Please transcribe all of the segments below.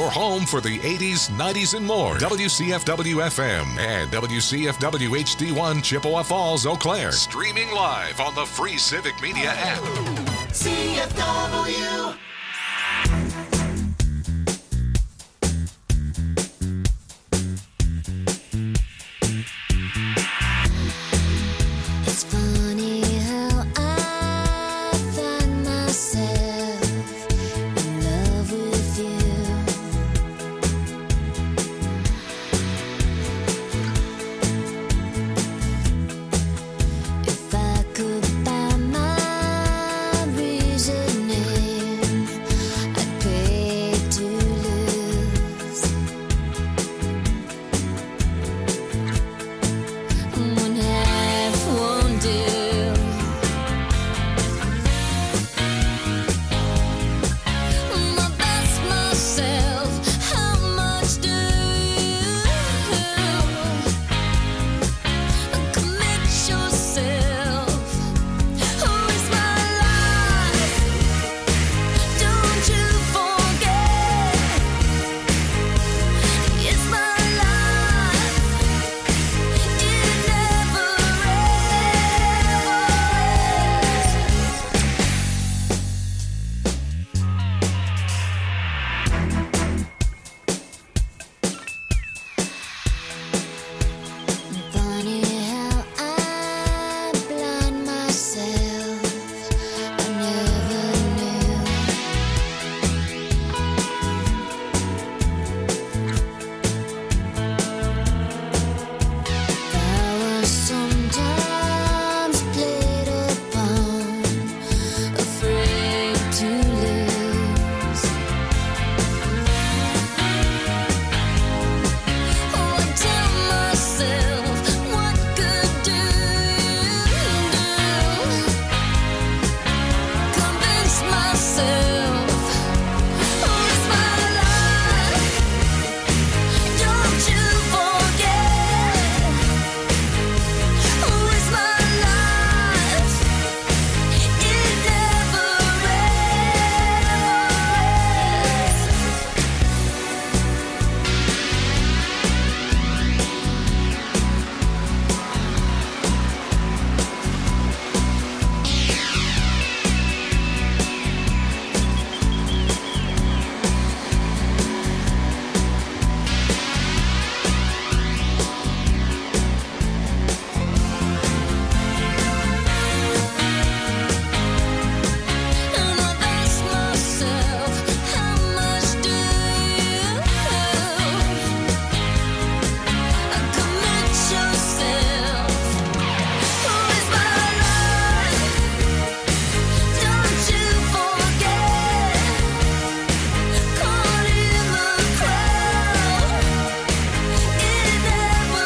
your home for the 80s, 90s, and more. WCFW-FM and WCFW-HD1 Chippewa Falls, Eau Claire. Streaming live on the free Civic Media app. CFW. It's funny how I find myself in love with you. If I could buy my reasoning, I'd pay to lose. One half won't do. My best myself, how much do you commit yourself? Who is my life? Don't you forget, it's my life. It never Funny how I blind myself. I never knew. I was sometimes played upon, afraid to lose. Oh, I tell myself, what good do you do? Convince myself, who's my life? Don't you forget, who is my life? It never And I ask myself, how much do you commit yourself? Who is my life? Don't you forget, caught in the crowd. It never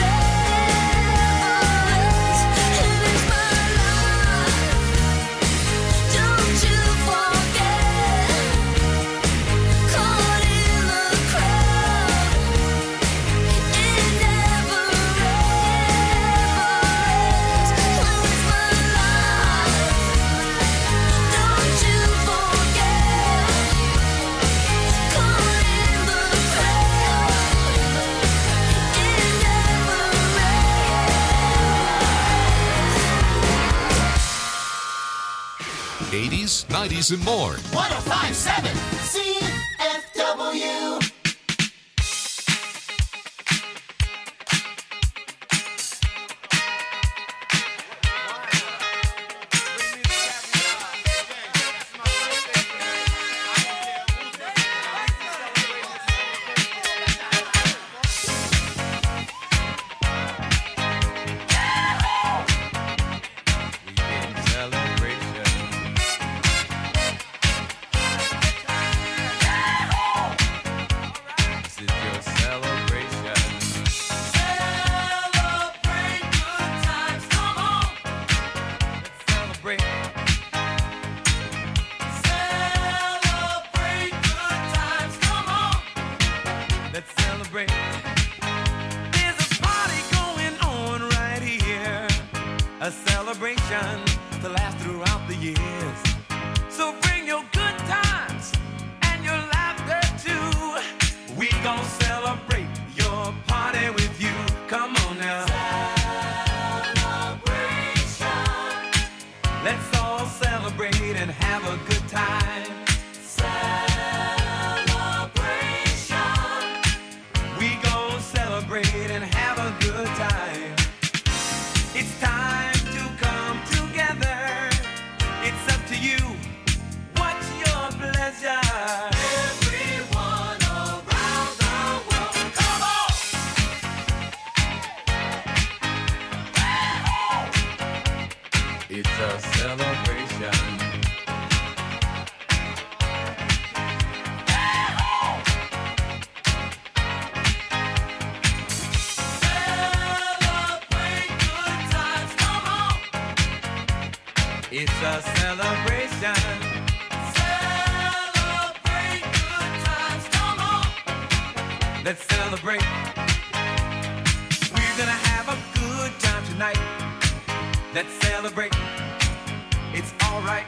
ends. It is my life. Don't you forget, caught in the crowd. It never ends. Who is my life? Don't you forget, caught in the crowd. It never ends. 80s, 90s, and more. 1057 CFW. a celebration to last throughout the years. So bring your good times and your laughter too. gonna celebrate your party with you. Come on now. Celebration. Let's all celebrate and have a good time. Celebration. We gonna celebrate and have a good time. It's time to come together. It's up to you. What's your pleasure? Everyone around the world, come on! It's a celebration. Celebrate good times, come on! It's a celebration. Celebrate good times, come on! Let's celebrate. We're gonna have a good time tonight. Let's celebrate. It's alright.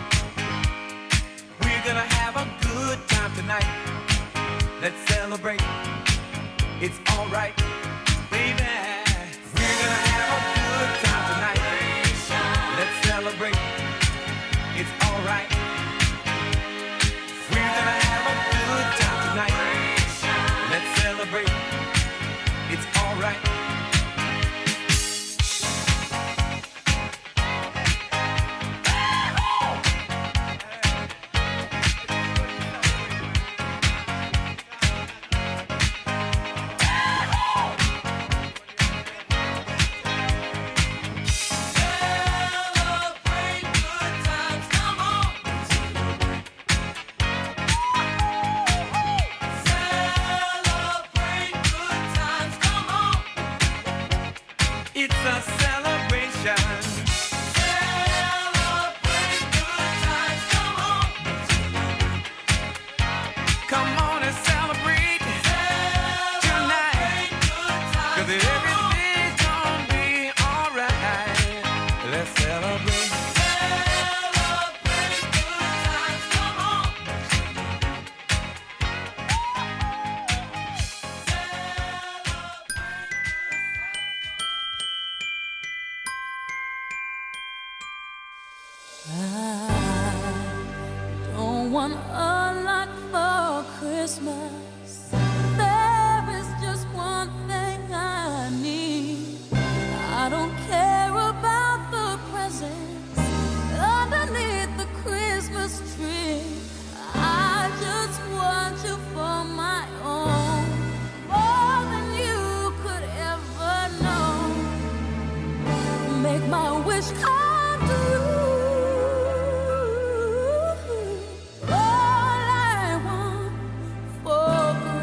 We're gonna have a good time tonight. Let's celebrate. It's alright. Baby, we're gonna have a good time tonight. Let's celebrate. It's alright. We're gonna have a good time tonight. Let's celebrate. It's alright. Celebrate good times, come on. Celebrate good times, come on. It's a celebration. Celebrate good times, come on. Come on and celebrate tonight. 'Cause everything's gonna be alright. Let's celebrate. Celebrate good times, come on. Don't want a lot for Christmas. There is just one thing I need. I don't care about the presents underneath the Christmas tree. I just want you for my own, more than you could ever know. Make my wish come true. All I want for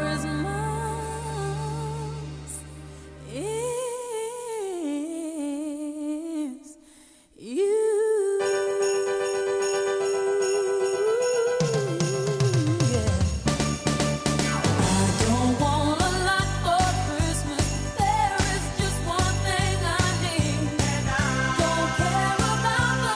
Christmas is you. Yeah. I don't want a lot for Christmas. There is just one thing I need. Don't care about the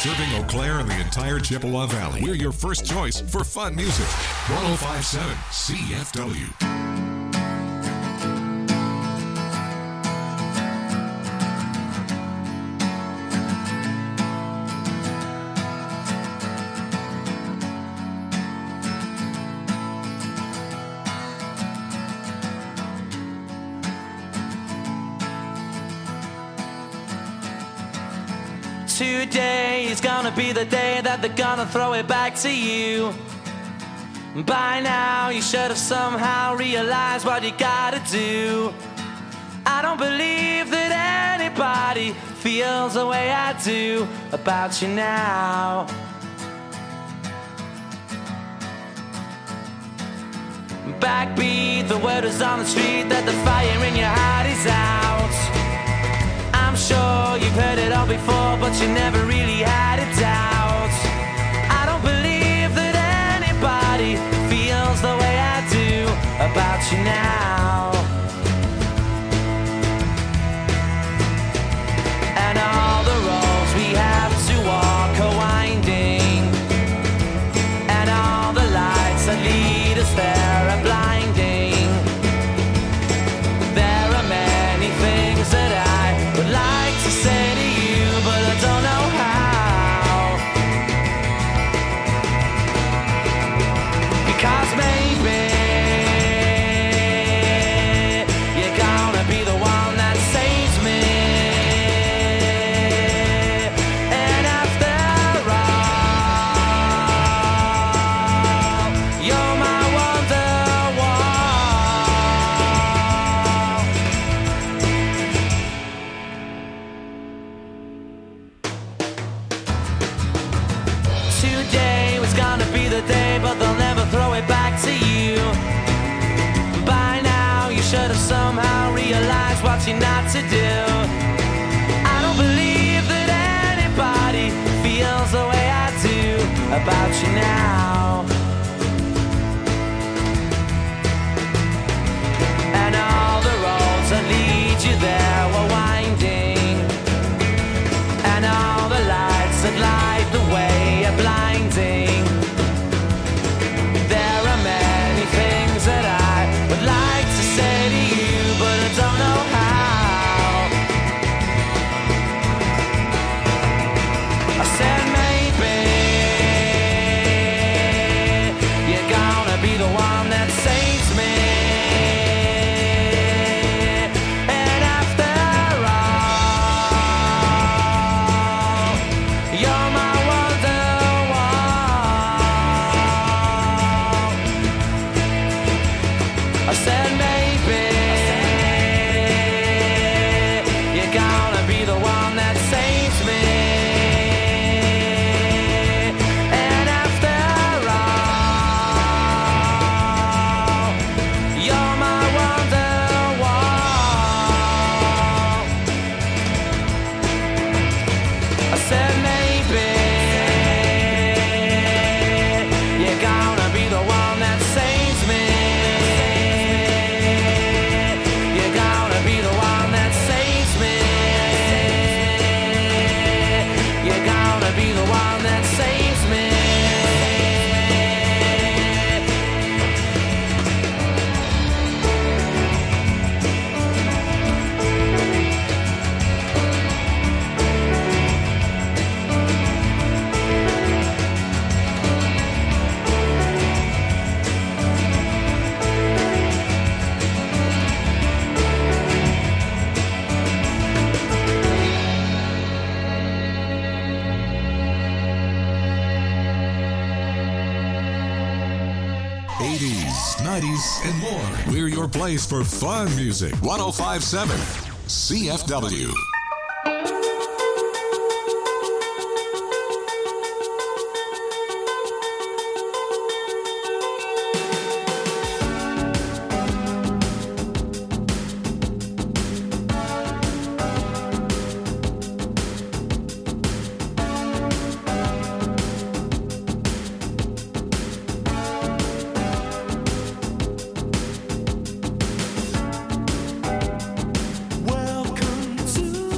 Serving Eau Claire and the entire Chippewa Valley. We're your first choice for fun music. 1057 CFW. Today is gonna be the day that they're gonna throw it back to you. By now you should have somehow realized what you gotta do. I don't believe that anybody feels the way I do about you now. Backbeat, the word is on the street that the fire in your heart is out. I'm sure you've heard it all before, but you never really had a doubt. I don't believe that anybody feels the way I do about you now. And all the roads we have to walk are winding, and all the lights that lead us there are blinding. There are many things that I would like to say to you, but I don't know how. Because maybe you're gonna be the one that saves me. And after all, you're my wonderwall. Today was gonna be the day, but they'll never throw it back to you. By now you should have somehow realized what you're not to do. I don't believe that anybody feels the way I do about you now. And all the roads that lead you there were winding, and all the lights that light the way are blinding. There are many things that I would like to say to you, but I don't know how. I said maybe you're gonna be the one that saves me. And after all, you're my wonderwall. I said maybe you're gonna be the one that saves me. And after all, you're my wonderwall. I said maybe you're gonna be the one that saves me. You're gonna be the one that saves me. You're gonna be the one that saves me. '80s, '90s, and more. We're your place for fun music. 1057 CFW. Welcome to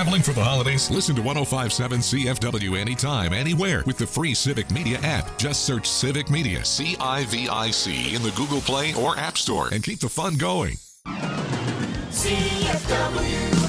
Traveling for the holidays? Listen to 105.7 CFW anytime, anywhere with the free Civic Media app. Just search Civic Media, CIVIC, in the Google Play or App Store and keep the fun going. CFW.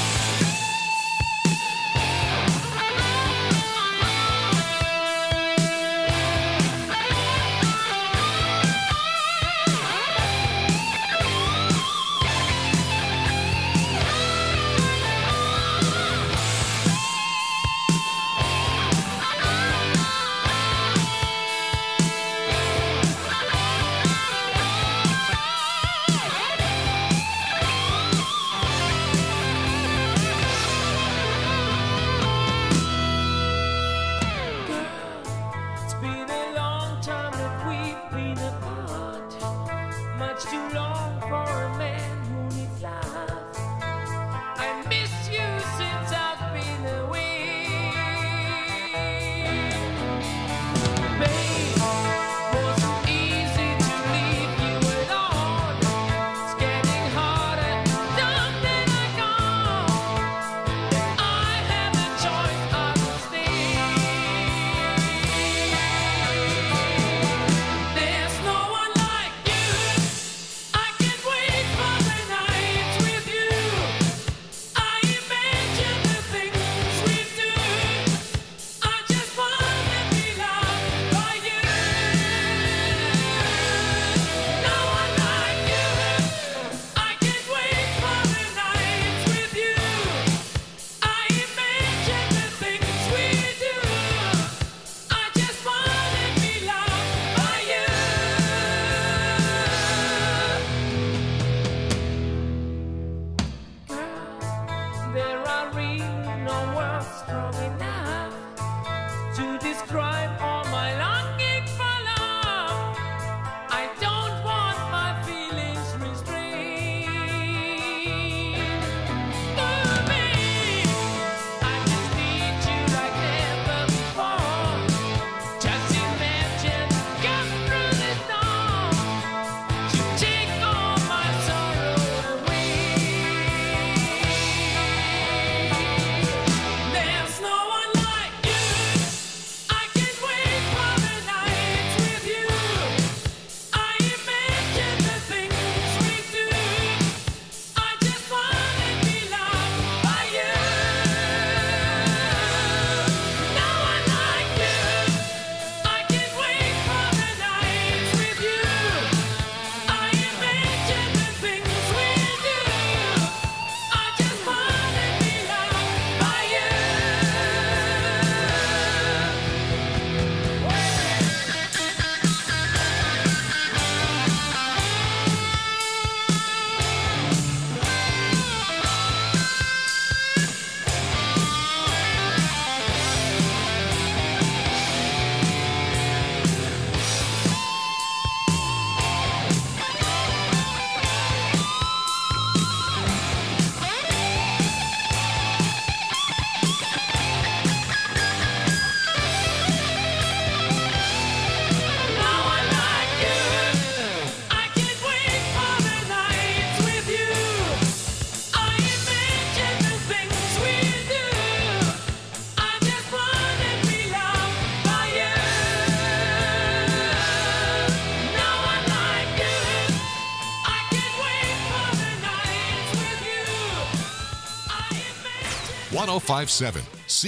.1057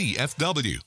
CFW.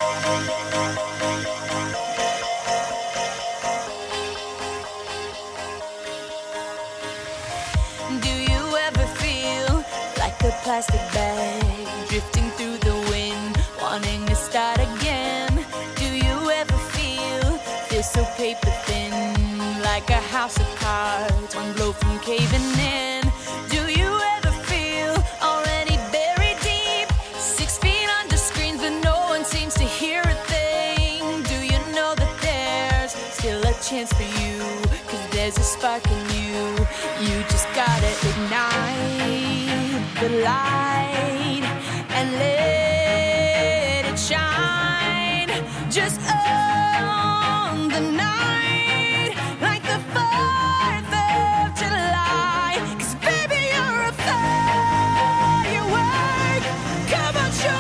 Do you ever feel like a plastic bag drifting through the wind, wanting to start again? Do you ever feel so paper thin, like a house of cards, one blow from caving in? Do you ever feel already buried deep, 6 feet under screens, but no one seems to hear a thing? Do you know that there's still a chance for you, 'cause there's a spark in you? You just gotta ignite the light and let it shine. Just on the night, like the 4th of July. 'Cause baby, you're a firework. Come on, show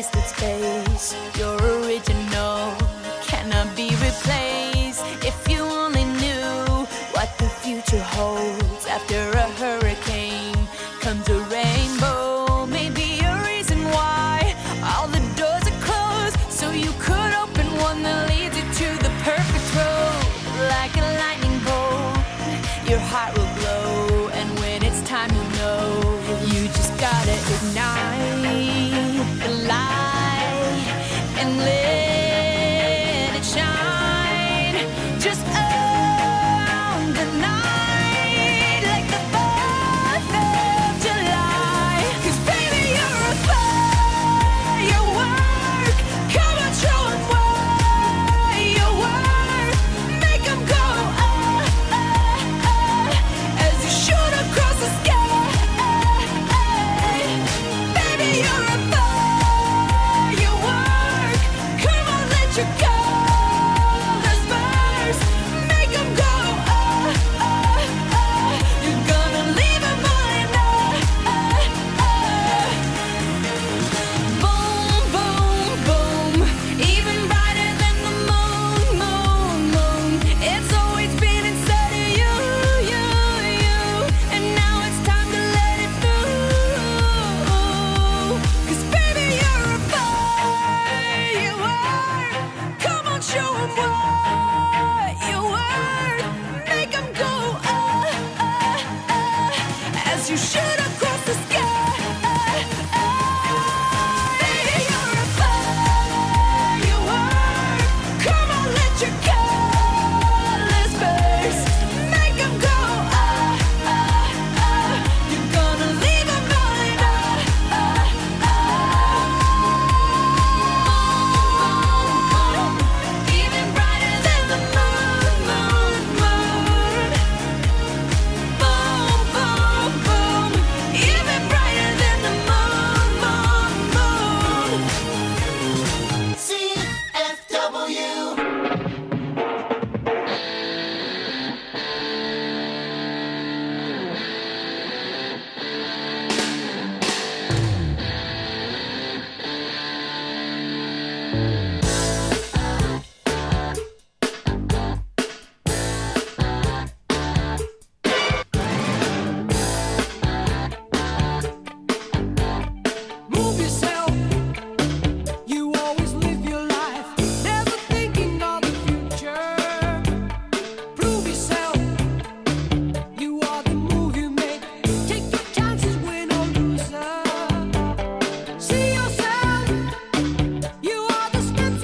wasted space. You're original, cannot be replaced. If you only knew what the future holds. After a hurricane comes a rainbow. Maybe a reason why all the doors are closed, so you could open one that leads you to the perfect road. Like a lightning bolt, your heart will glow, and when it's time you know, you just gotta ignite the light and let it shine. Just own the night like the 4th of July. 'Cause baby, you're a firework. Come on, show 'em what you're worth. Make 'em go as you shoot across the sky. Baby, you're a firework. Come on, let your colors burst. Make 'em go you're gonna leave 'em all boom, boom, boom. Even brighter than the moon, moon, moon. It's always been inside of you, you, you. And now it's time to let it through. 'Cause baby, you're a firework. Come on, show 'em what you're worth. Make 'em go as you shoot across the sky. Baby, you're a firework. Come on, let your colors burst. Make 'em go you're gonna leave 'em all in even brighter than the moon, moon, moon. Boom, boom, boom. Even brighter than the moon, moon, moon. CFW. Move yourself. You always live your life, never thinking of the future. Prove yourself. You are the move you make. Take your chances, win or loser. See yourself. You are the strength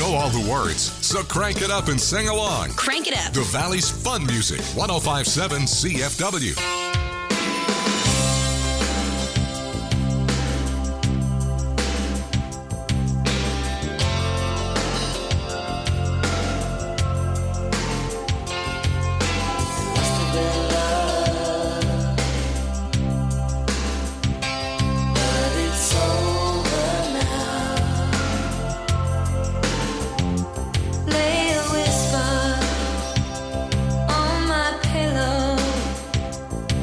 know all the words, so crank it up and sing along. Crank it up. The Valley's fun music, 105.7 CFW. Lay a whisper on my pillow.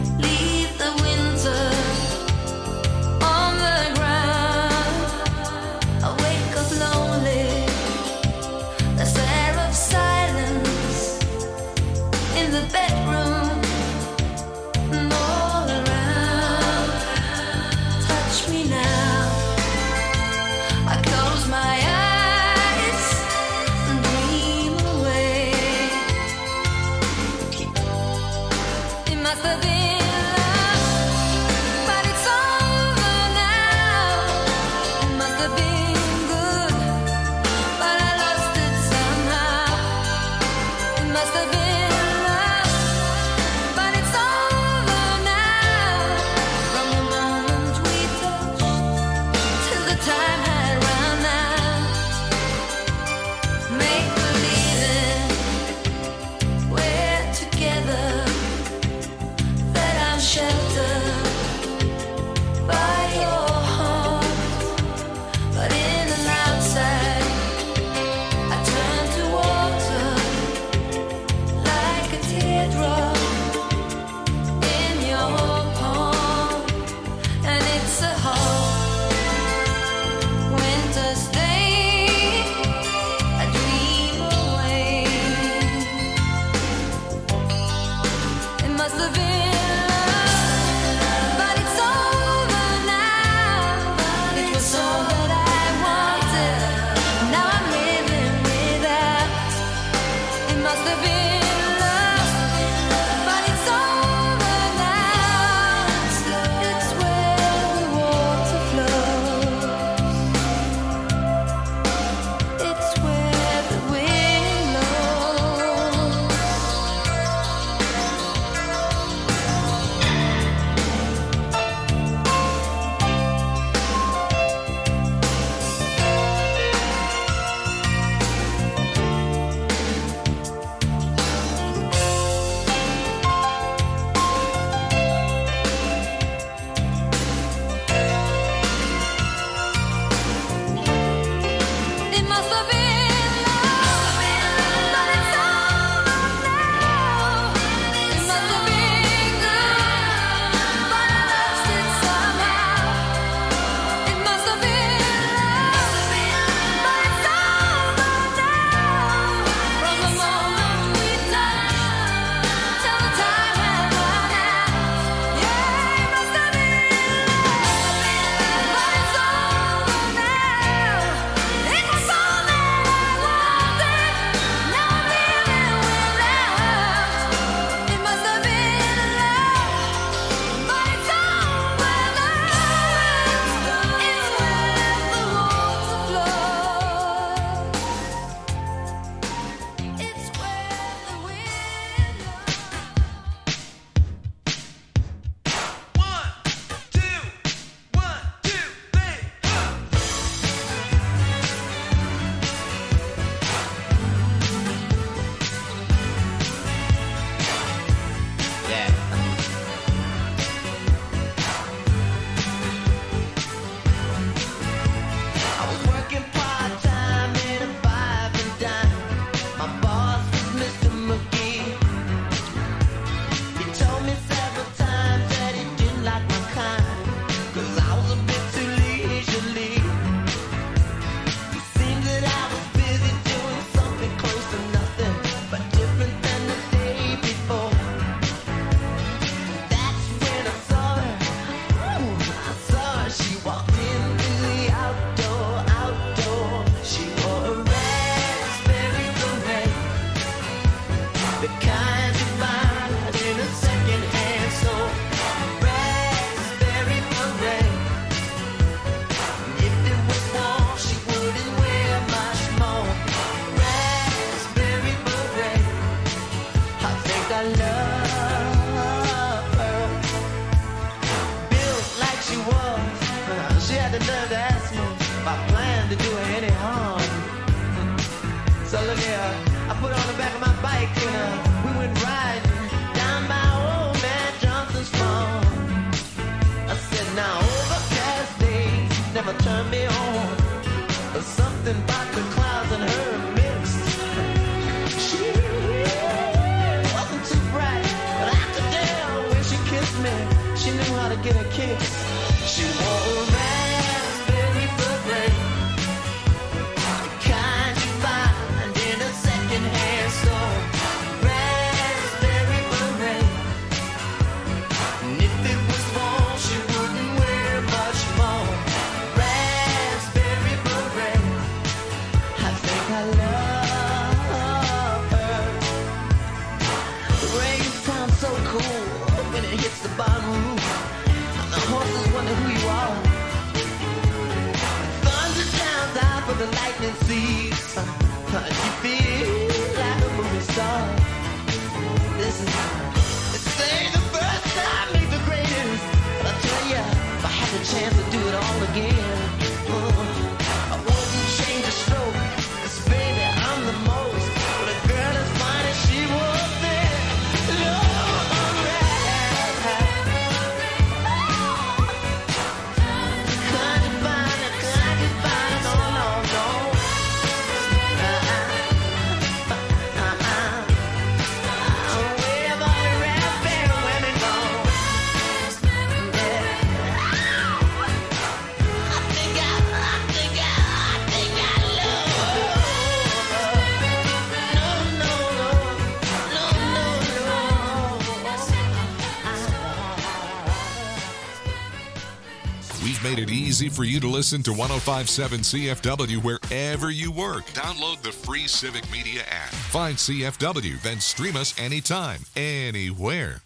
to do her any harm. So look here, I put her on the back of my bike and we went riding down by old man Johnson's farm. I said, now overcast days never turn me on. There's something about the clouds and her mixed. She wasn't too bright, but I could tell when she kissed me, she knew how to get a kick. She wore a raspberry beret, the kind you find in a second-hand store. Raspberry beret, and if it was warm, she wouldn't wear much more. Raspberry beret, I think I love her. The rain sounds so cool when it hits the bottom roof. The horses wonder who you are. Thunder drowns out, but the lightning sees. You feel like a movie star. This ain't the first time, ain't the greatest. But I tell ya, if I had the chance to do it all again, I wouldn't change a stroke. 'Cause baby, I'm the most. But a girl as fine as she was then. We've made it easy for you to listen to 105.7 CFW wherever you work. Download the free Civic Media app. Find CFW, then stream us anytime, anywhere.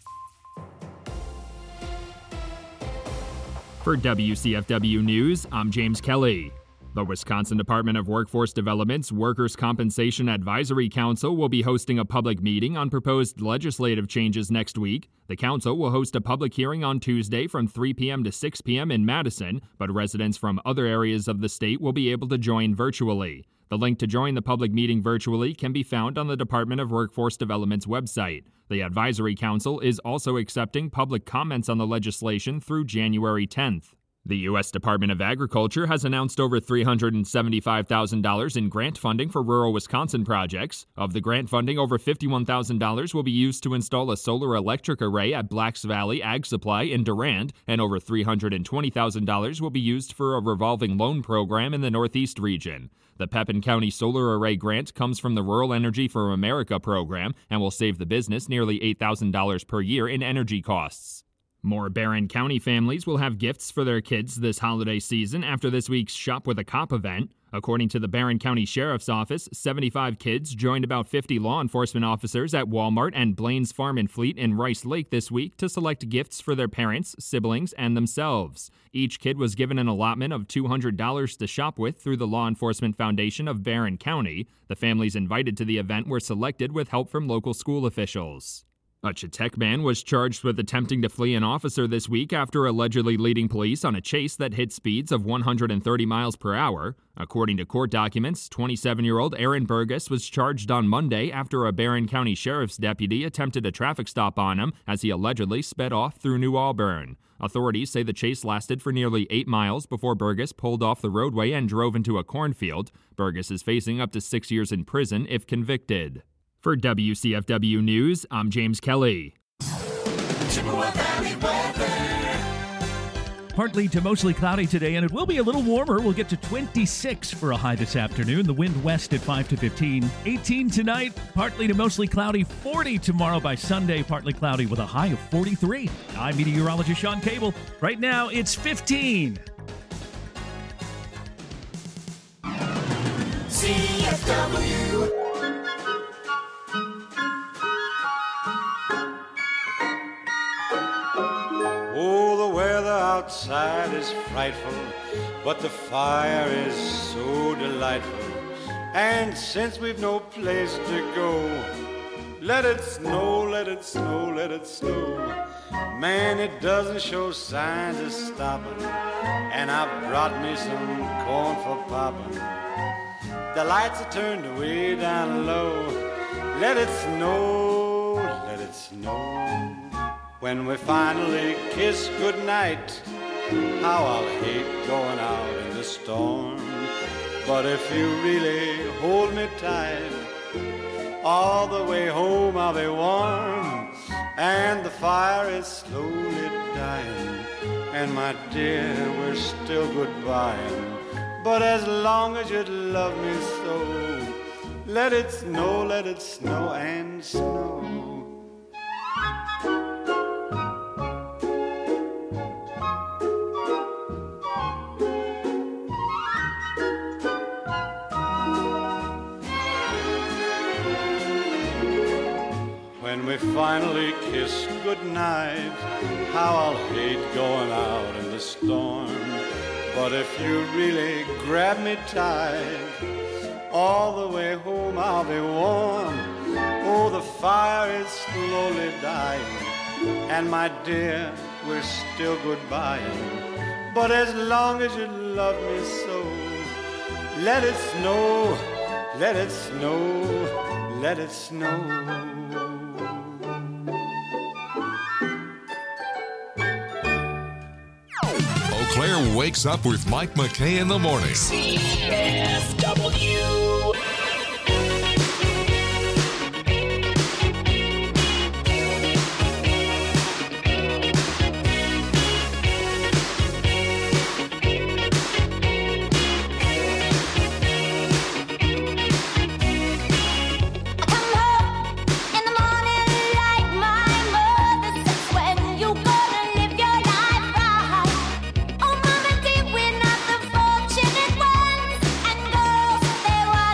For WCFW News, I'm James Kelly. The Wisconsin Department of Workforce Development's Workers' Compensation Advisory Council will be hosting a public meeting on proposed legislative changes next week. The council will host a public hearing on Tuesday from 3 p.m. to 6 p.m. in Madison, but residents from other areas of the state will be able to join virtually. The link to join the public meeting virtually can be found on the Department of Workforce Development's website. The Advisory Council is also accepting public comments on the legislation through January 10th. The U.S. Department of Agriculture has announced over $375,000 in grant funding for rural Wisconsin projects. Of the grant funding, over $51,000 will be used to install a solar electric array at Blacks Valley Ag Supply in Durand, and over $320,000 will be used for a revolving loan program in the Northeast region. The Pepin County Solar Array grant comes from the Rural Energy for America program and will save the business nearly $8,000 per year in energy costs. More Barron County families will have gifts for their kids this holiday season after this week's Shop with a Cop event. According to the Barron County Sheriff's Office, 75 kids joined about 50 law enforcement officers at Walmart and Blaine's Farm and Fleet in Rice Lake this week to select gifts for their parents, siblings, and themselves. Each kid was given an allotment of $200 to shop with through the Law Enforcement Foundation of Barron County. The families invited to the event were selected with help from local school officials. A Chetek man was charged with attempting to flee an officer this week after allegedly leading police on a chase that hit speeds of 130 miles per hour. According to court documents, 27-year-old Aaron Burgess was charged on Monday after a Barron County Sheriff's deputy attempted a traffic stop on him as he allegedly sped off through New Auburn. Authorities say the chase lasted for nearly 8 miles before Burgess pulled off the roadway and drove into a cornfield. Burgess is facing up to 6 years in prison if convicted. For WCFW News, I'm James Kelly. Partly to mostly cloudy today, and it will be a little warmer. We'll get to 26 for a high this afternoon. The wind west at 5 to 15. 18 tonight, partly to mostly cloudy. 40 tomorrow by Sunday, partly cloudy with a high of 43. I'm meteorologist Sean Cable. Right now, it's 15. CFW. Oh, the weather outside is frightful, but the fire is so delightful. And since we've no place to go, Let it snow, let it snow, let it snow. Man, it doesn't show signs of stopping. And I brought me some corn for popping. The lights are turned way down low. Let it snow, let it snow. When we finally kiss goodnight, how I'll hate going out in the storm. But if you really hold me tight, all the way home I'll be warm. And the fire is slowly dying. And my dear, we're still goodbying. But as long as you love me so, let it snow and snow. When we finally kiss goodnight, how I'll hate going out in the storm. But if you really grab me tight, all the way home I'll be warm. Oh, the fire is slowly dying, and my dear, we're still goodbying. But as long as you love me so, let it snow, let it snow, let it snow. Eau Claire wakes up with Mike McKay in the morning. CFW. Oh, Mama dear, we're not the fortunate ones. And girls, they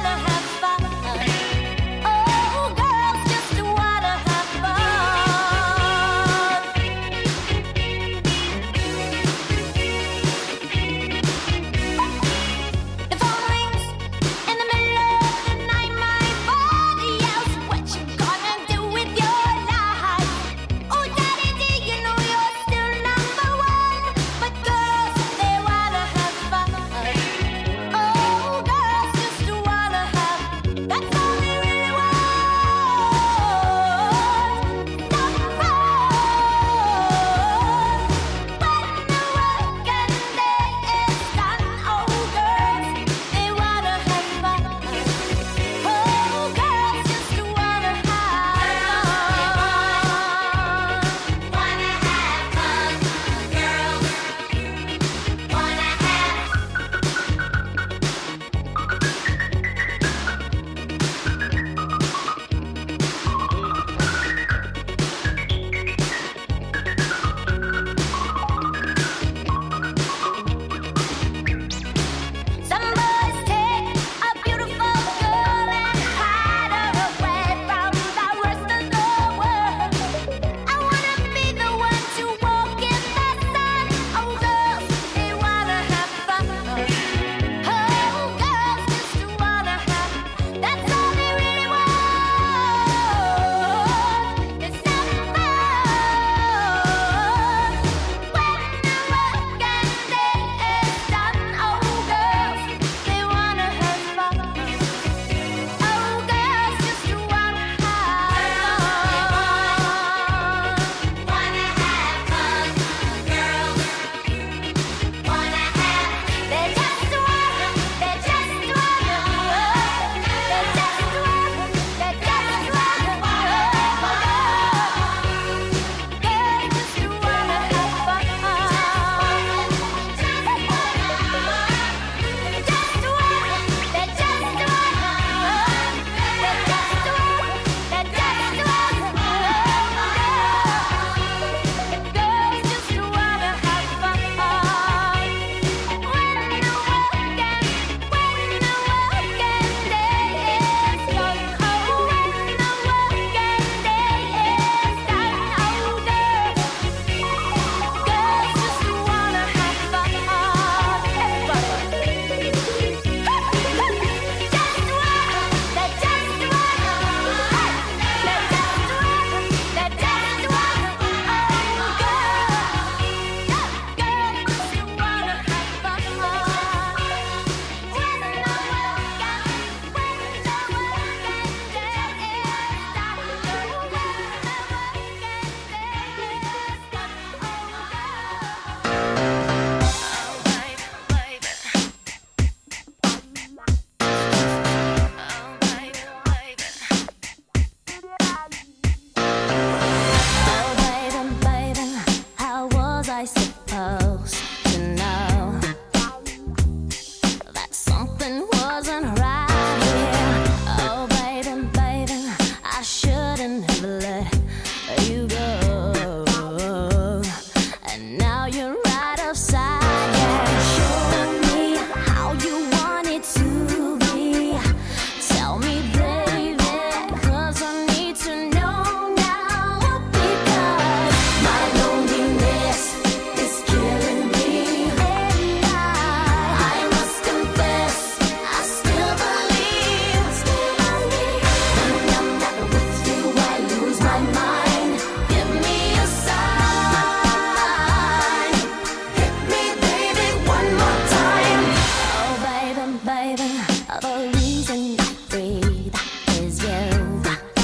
baby, the reason I breathe is you.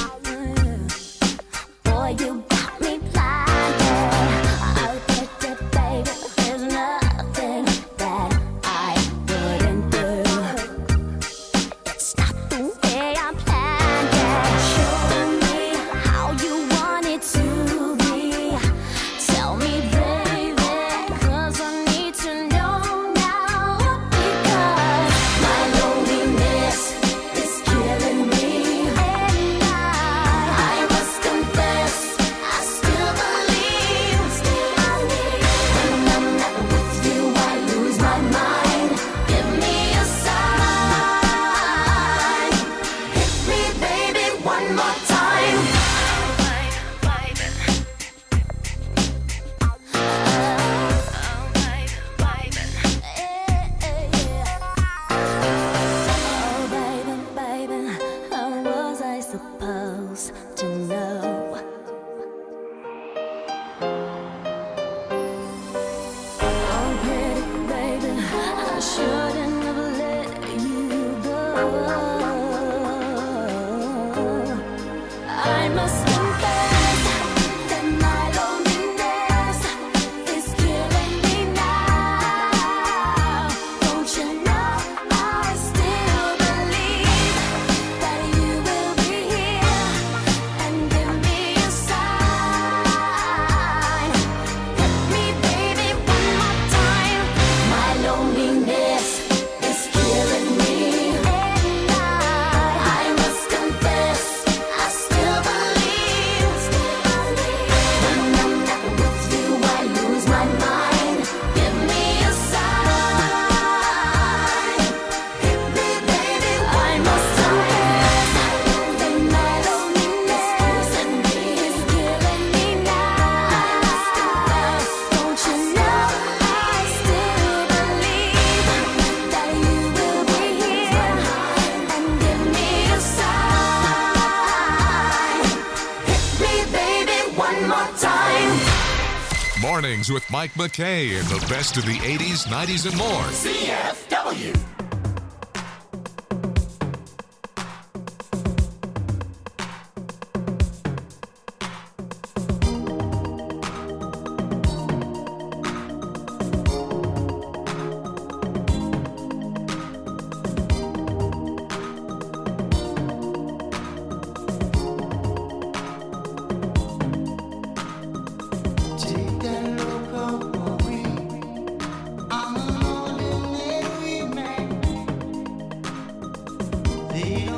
Boy, you got me blinded. Oh, baby, there's nothing that I wouldn't do. It's not the way I planned it. Show me how you want it to be. Tell me, baby, 'cause I need to know now. Because my loneliness is killing me, and I must confess, I still believe. When I'm not with you, I lose my mind. Give me a sign. Hit me, baby, one more time. Oh, baby, baby, how was I supposed to know? Oh, pretty baby, I shouldn't have let you go. I must confess that my loneliness is killing me now. Don't you know I still believe that you will be here and give me a sign. Hit me, baby, one more time. My loneliness is killing me, and I must confess, I still believe. When I'm not with you, I lose my mind. Give me a sign. Hit me, baby, one more time. That my loneliness is killing me now. Don't you know I still believe that you will be here and give me a sign. Hit me, baby, one more time. Mornings with Mike McKay and the best of the 80s, 90s, and more. CFW. Take a look at we. I'm an ordinary man. They